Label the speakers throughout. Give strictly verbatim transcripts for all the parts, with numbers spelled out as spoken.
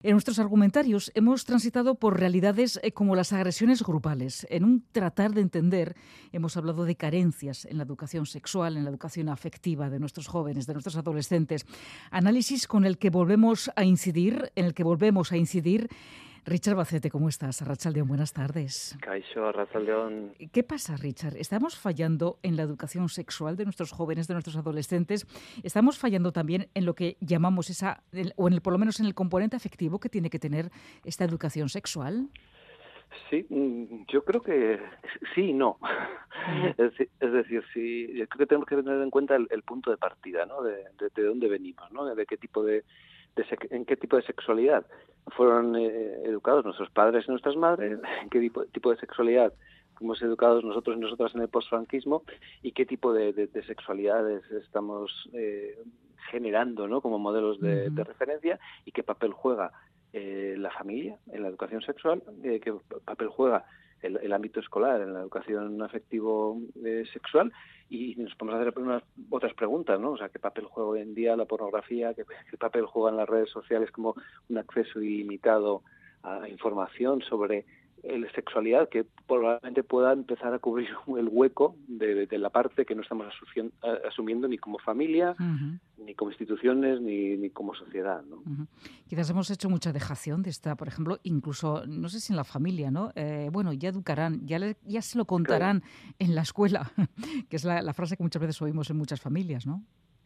Speaker 1: En nuestros argumentarios hemos transitado por realidades eh, como las agresiones grupales. En un tratar de entender hemos hablado de carencias en la educación sexual, en la educación afectiva de nuestros jóvenes, de nuestros adolescentes. Análisis con el que volvemos a incidir, en el que volvemos a incidir. Richard Bacete, ¿cómo estás? Arratsaldeon, buenas tardes.
Speaker 2: Kaixo, Arratsaldeon.
Speaker 1: ¿Qué pasa, Richard? ¿Estamos fallando en la educación sexual de nuestros jóvenes, de nuestros adolescentes? ¿Estamos fallando también en lo que llamamos esa, o en el, por lo menos en el componente afectivo que tiene que tener esta educación sexual?
Speaker 2: Sí, yo creo que sí y no. Es, es decir, sí, yo creo que tenemos que tener en cuenta el, el punto de partida, ¿no? De, de, de dónde venimos, ¿no? De qué tipo de, de en qué tipo de sexualidad fueron eh, educados nuestros padres y nuestras madres, en qué tipo, tipo de sexualidad fuimos educados nosotros y nosotras en el posfranquismo y qué tipo de, de, de sexualidades estamos eh, generando, ¿no? Como modelos de,
Speaker 1: Uh-huh.
Speaker 2: de referencia y qué papel juega eh, la familia en la educación sexual, eh, qué papel juega el, el ámbito escolar en la educación afectivo eh, sexual, y nos podemos hacer unas otras preguntas, ¿no? O sea, ¿qué papel juega hoy en día la pornografía? ¿Qué, qué papel juegan las redes sociales como un acceso ilimitado a información sobre la sexualidad que probablemente pueda empezar a cubrir el hueco de, de la parte que no estamos asumiendo ni como familia, uh-huh. ni como instituciones, ni, ni como sociedad, ¿no?
Speaker 1: Uh-huh. Quizás hemos hecho mucha dejación de esta, por ejemplo, incluso, no sé si en la familia, ¿no? Eh, bueno, ya educarán, ya, le, ya se lo contarán claro. en la escuela, que es la, la frase que muchas veces oímos en muchas familias, ¿no?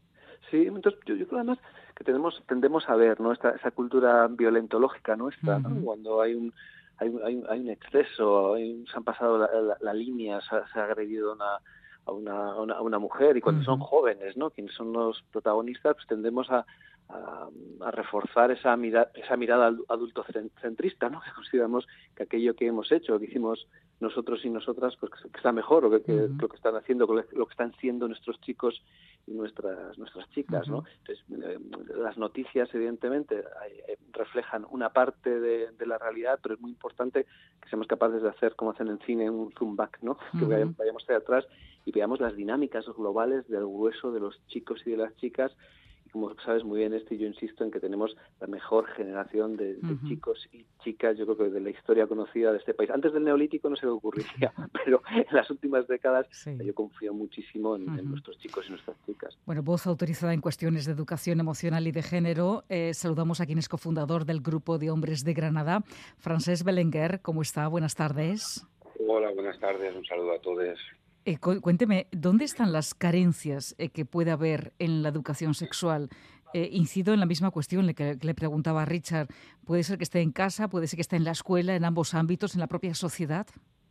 Speaker 2: Sí, entonces yo, yo creo además que tenemos, tendemos a ver, ¿no? Esta, esa cultura violentológica nuestra, uh-huh. ¿no? Cuando hay un Hay, hay, hay un exceso, hay, se han pasado la, la, la línea, se ha, se ha agredido una, a, una, a, una, a una mujer, y cuando uh-huh. son jóvenes, ¿no? Quienes son los protagonistas, pues tendemos a, a, a reforzar esa mirada, esa mirada adultocentrista, ¿no? Que consideramos que aquello que hemos hecho, que hicimos nosotros y nosotras, pues que está mejor, o que, que uh-huh. lo que están haciendo, lo que están siendo nuestros chicos y nuestras nuestras chicas, ¿no? Entonces, eh, las noticias, evidentemente, eh, reflejan una parte de, de la realidad, pero es muy importante que seamos capaces de hacer, como hacen en cine, un zoom back, ¿no? Uh-huh. Que vayamos, vayamos hacia atrás y veamos las dinámicas globales del grueso de los chicos y de las chicas. Y como sabes muy bien esto, y yo insisto en que tenemos la mejor generación de, de uh-huh. chicos y chicas, yo creo que de la historia conocida de este país. Antes del Neolítico no se me ocurriría, pero en las últimas décadas sí. yo confío muchísimo en, uh-huh. en nuestros chicos y nuestras chicas.
Speaker 1: Bueno, voz autorizada en cuestiones de educación emocional y de género. Eh, saludamos a quien es cofundador del Grupo de Hombres de Granada, Francesc Belenguer. ¿Cómo está? Buenas tardes.
Speaker 3: Hola, buenas tardes. Un saludo a todos.
Speaker 1: Eh, cu- cuénteme, ¿dónde están las carencias eh, que puede haber en la educación sexual? Eh, incido en la misma cuestión que, que le preguntaba a Richard. ¿Puede ser que esté en casa? ¿Puede ser que esté en la escuela? ¿En ambos ámbitos? ¿En la propia sociedad?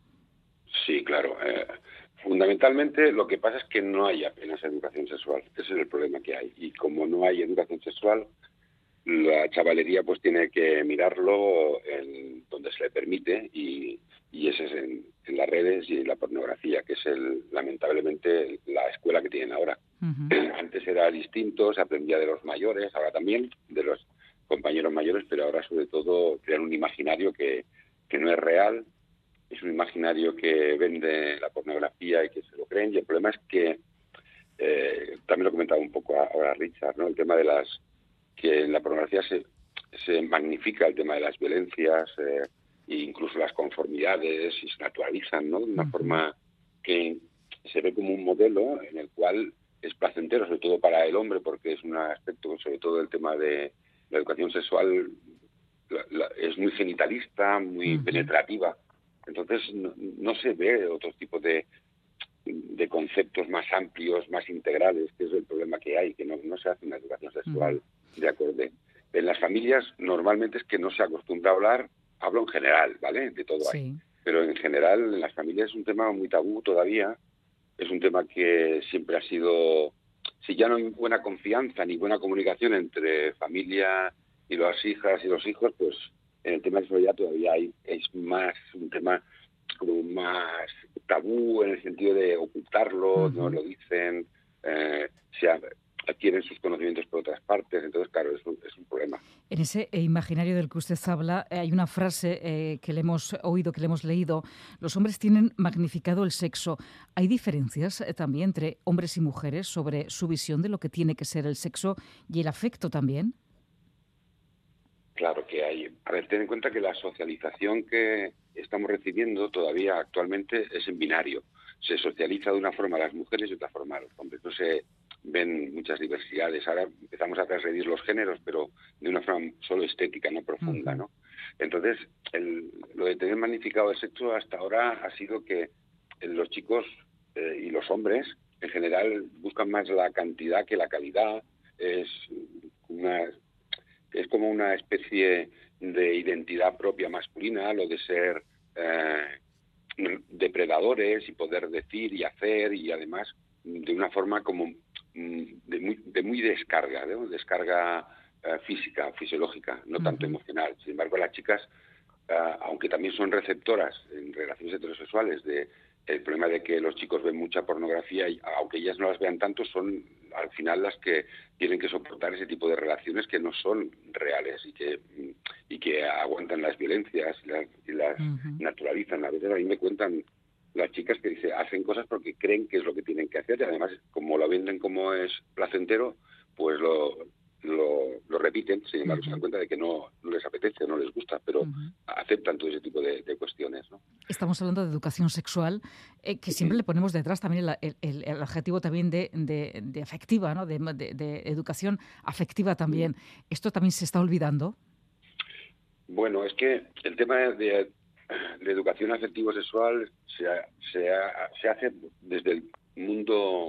Speaker 3: Sí, claro. Eh, fundamentalmente lo que pasa es que no hay apenas educación sexual. Ese es el problema que hay. Y como no hay educación sexual, la chavalería pues tiene que mirarlo en donde se le permite, y, y ese es en, en las redes y en la pornografía, que es el, lamentablemente la escuela que tienen ahora. Uh-huh. Antes era distinto, se aprendía de los mayores, ahora también de los compañeros mayores, pero ahora sobre todo crean un imaginario que, que no es real. Es un imaginario que vende la pornografía y que se lo creen, y el problema es que eh, también lo comentaba un poco ahora Richard, ¿no? El tema de las que en la pornografía se, se magnifica el tema de las violencias, eh, e incluso las conformidades, y se naturalizan, ¿no? De una uh-huh. forma que se ve como un modelo en el cual es placentero, sobre todo para el hombre, porque es un aspecto, sobre todo el tema de la educación sexual, la, la, es muy genitalista, muy uh-huh. penetrativa. Entonces no, no se ve otro tipo de, de conceptos más amplios, más integrales, que es el problema que hay, que no, no se hace una educación sexual uh-huh. de acorde. En las familias normalmente es que no se acostumbra a hablar, hablo en general, ¿vale? De todo
Speaker 1: sí.
Speaker 3: hay. Pero en general en las familias es un tema muy tabú todavía, es un tema que siempre ha sido, si ya no hay buena confianza ni buena comunicación entre familia y las hijas y los hijos, pues en el tema de sexualidad todavía hay, es más un tema como más tabú, en el sentido de ocultarlo, uh-huh. no lo dicen, eh, se adquieren sus conocimientos por otras partes, entonces claro, es un, es un problema.
Speaker 1: En ese imaginario del que usted habla hay una frase eh, que le hemos oído, que le hemos leído: los hombres tienen magnificado el sexo. ¿Hay diferencias eh, también entre hombres y mujeres sobre su visión de lo que tiene que ser el sexo y el afecto también?
Speaker 3: Claro que hay. A ver, ten en cuenta que la socialización que estamos recibiendo todavía actualmente es en binario. Se socializa de una forma a las mujeres y de otra forma a los hombres. No se ven muchas diversidades. Ahora empezamos a transgredir los géneros, pero de una forma solo estética, no profunda,
Speaker 1: Uh-huh.
Speaker 3: ¿no? Entonces, el, lo de tener magnificado el sexo hasta ahora ha sido que los chicos eh, y los hombres en general buscan más la cantidad que la calidad. Es una es como una especie de identidad propia masculina, lo de ser eh, depredadores y poder decir y hacer, y además de una forma como de muy, de muy descarga, ¿no? Descarga eh, física, fisiológica, no tanto
Speaker 1: Uh-huh.
Speaker 3: emocional. Sin embargo, las chicas, eh, aunque también son receptoras en relaciones heterosexuales de el problema de que los chicos ven mucha pornografía, y aunque ellas no las vean tanto, son al final las que tienen que soportar ese tipo de relaciones que no son reales y que y que aguantan las violencias y las, y las
Speaker 1: Uh-huh.
Speaker 3: naturalizan. A veces a mí me cuentan las chicas que dice, hacen cosas porque creen que es lo que tienen que hacer, y además, como lo venden como es placentero, pues lo lo, lo repiten. Sin embargo, uh-huh, se dan cuenta de que no, no les apetece, no les gusta, pero uh-huh, aceptan todo ese tipo de, de cuestiones, ¿no?
Speaker 1: Estamos hablando de educación sexual, eh, que siempre uh-huh, le ponemos detrás también el, el, el adjetivo también de, de, de afectiva, ¿no? de, de, de educación afectiva también. Uh-huh. ¿Esto también se está olvidando?
Speaker 3: Bueno, es que el tema de, de educación afectivo-sexual se, se, se hace desde el mundo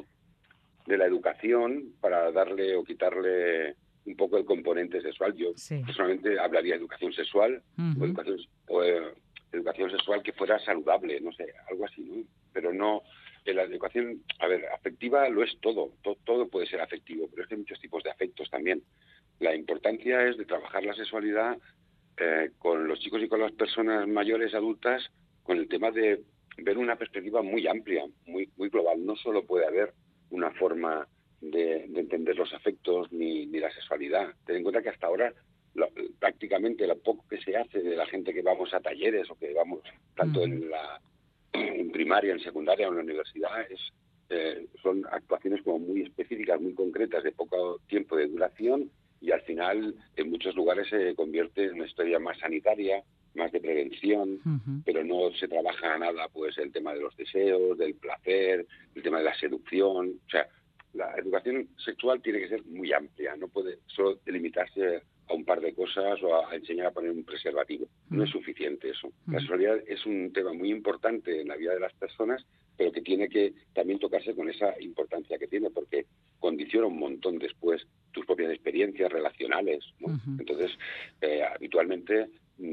Speaker 3: de la educación para darle o quitarle un poco el componente sexual. Yo sí. personalmente hablaría de educación sexual, uh-huh, o, educación, o eh, educación sexual que fuera saludable, no sé, algo así, ¿no? Pero no, en la educación, a ver, afectiva lo es todo, todo, todo puede ser afectivo, pero es que hay muchos tipos de afectos también. La importancia es de trabajar la sexualidad eh, con los chicos y con las personas mayores, adultas, con el tema de ver una perspectiva muy amplia, muy, muy global. No solo puede haber una forma de, de entender los afectos ni, ni la sexualidad. Ten en cuenta que hasta ahora lo, prácticamente lo poco que se hace de la gente que vamos a talleres o que vamos tanto uh-huh, en la en primaria, en secundaria o en la universidad es, eh, son actuaciones como muy específicas, muy concretas, de poco tiempo de duración, y al final en muchos lugares se convierte en una historia más sanitaria, más de prevención, uh-huh, pero no se trabaja nada pues el tema de los deseos, del placer, el tema de la seducción. O sea, la educación sexual tiene que ser muy amplia, no puede solo limitarse a un par de cosas o a enseñar a poner un preservativo. No uh-huh, es suficiente eso. Uh-huh. La sexualidad es un tema muy importante en la vida de las personas, pero que tiene que también tocarse con esa importancia que tiene, porque condiciona un montón después tus propias experiencias relacionales, ¿no? Uh-huh. Entonces, eh, habitualmente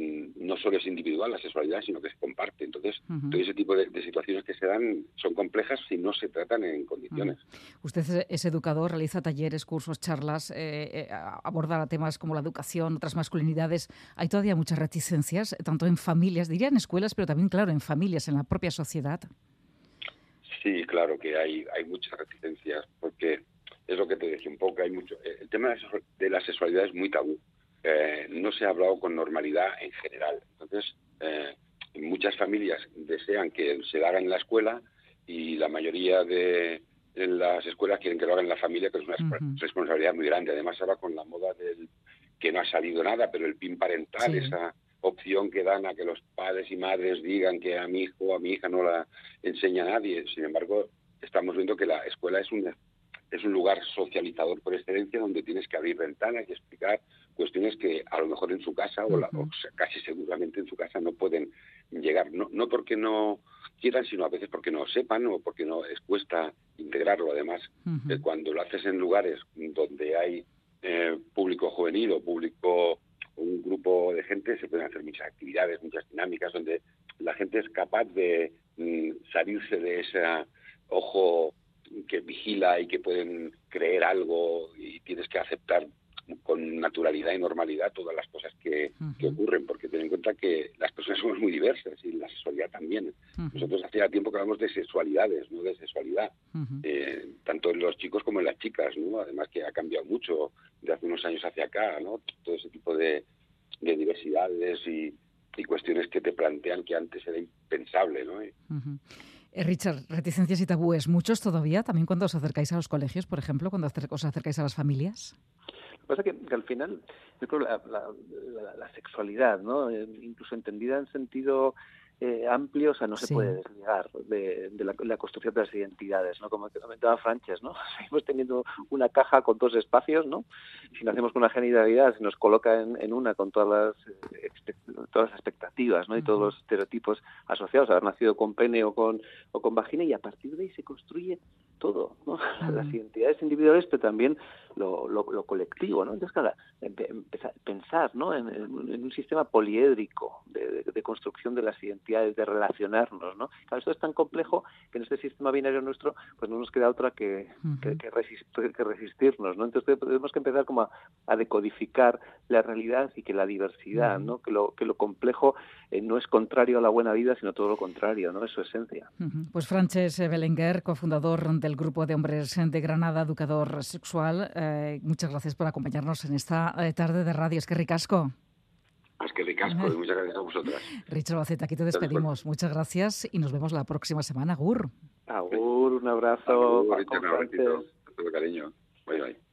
Speaker 3: no solo es individual la sexualidad, sino que se comparte. Entonces, uh-huh, todo ese tipo de, de situaciones que se dan son complejas si no se tratan en condiciones.
Speaker 1: Uh-huh. Usted es educador, realiza talleres, cursos, charlas, eh, eh, aborda temas como la educación, otras masculinidades. Hay todavía muchas reticencias, tanto en familias, diría en escuelas, pero también, claro, en familias, en la propia sociedad.
Speaker 3: Sí, claro que hay, hay muchas reticencias, porque es lo que te decía un poco, hay mucho. El tema de la sexualidad es muy tabú. Eh, no se ha hablado con normalidad en general. Entonces, eh, muchas familias desean que se lo haga en la escuela y la mayoría de, de las escuelas quieren que lo hagan en la familia, que es una uh-huh, responsabilidad muy grande. Además, ahora con la moda del que no ha salido nada, pero el P I N parental, sí, esa opción que dan a que los padres y madres digan que a mi hijo o a mi hija no la enseña nadie. Sin embargo, estamos viendo que la escuela es un, es un lugar socializador por excelencia, donde tienes que abrir ventanas y explicar cuestiones que a lo mejor en su casa uh-huh, o, la, o casi seguramente en su casa no pueden llegar, no, no porque no quieran, sino a veces porque no sepan o porque no les cuesta integrarlo. Además, uh-huh, eh, cuando lo haces en lugares donde hay eh, público juvenil o público, un grupo de gente, se pueden hacer muchas actividades, muchas dinámicas, donde la gente es capaz de mm, salirse de ese ojo que vigila y que pueden creer algo, y tienes que aceptar con naturalidad y normalidad todas las cosas que, uh-huh, que ocurren, porque ten en cuenta que las personas somos muy diversas y la sexualidad también. Uh-huh. Nosotros hacía tiempo que hablamos de sexualidades, no de sexualidad, uh-huh, eh, tanto en los chicos como en las chicas, ¿no? Además que ha cambiado mucho de hace unos años hacia acá, ¿no? Todo ese tipo de, de diversidades y, y cuestiones que te plantean que antes era impensable, ¿no?
Speaker 1: Uh-huh. Eh, Richard, reticencias y tabúes, ¿muchos todavía? ¿También cuando os acercáis a los colegios, por ejemplo, cuando os acercáis a las familias?
Speaker 2: Lo que pasa es que, que al final, yo creo la, la, la, la sexualidad, ¿no? Eh, incluso entendida en sentido eh, amplio, o sea, no se
Speaker 1: sí.
Speaker 2: puede desligar de, de la, la construcción de las identidades, ¿no? Como comentaba Frances, ¿no? Seguimos teniendo una caja con dos espacios, ¿no? Si nacemos con una genitalidad, se nos coloca en, en una con todas las, eh, todas las expectativas, ¿no? Y todos los estereotipos asociados a haber nacido con pene o con, o con vagina, y a partir de ahí se construye todo, ¿no? Uh-huh. Las identidades individuales, pero también lo, lo, lo colectivo, ¿no? Entonces, claro, empezar, pensar, ¿no? En, en, en un sistema poliédrico de, de, de construcción de las identidades, de relacionarnos, ¿no? Claro, esto es tan complejo que en este sistema binario nuestro, pues no nos queda otra que, uh-huh. que, que, resist, que resistirnos, ¿no? Entonces tenemos que empezar como a, a decodificar la realidad y que la diversidad, uh-huh. ¿no? Que lo, que lo complejo eh, no es contrario a la buena vida, sino todo lo contrario, ¿no? Es su esencia.
Speaker 1: Uh-huh. Pues Frances Belenguer, cofundador del Grupo de Hombres de Granada, educador sexual, eh, muchas gracias por acompañarnos en esta eh, tarde de radio. Es que ricasco.
Speaker 3: Es que ricasco, y muchas gracias a vosotras.
Speaker 1: Richard Baceta, aquí te despedimos. Muchas gracias y nos vemos la próxima semana. Agur.
Speaker 2: Agur, un abrazo.
Speaker 3: Agur, un abrazo. Todo cariño. Bye, bye.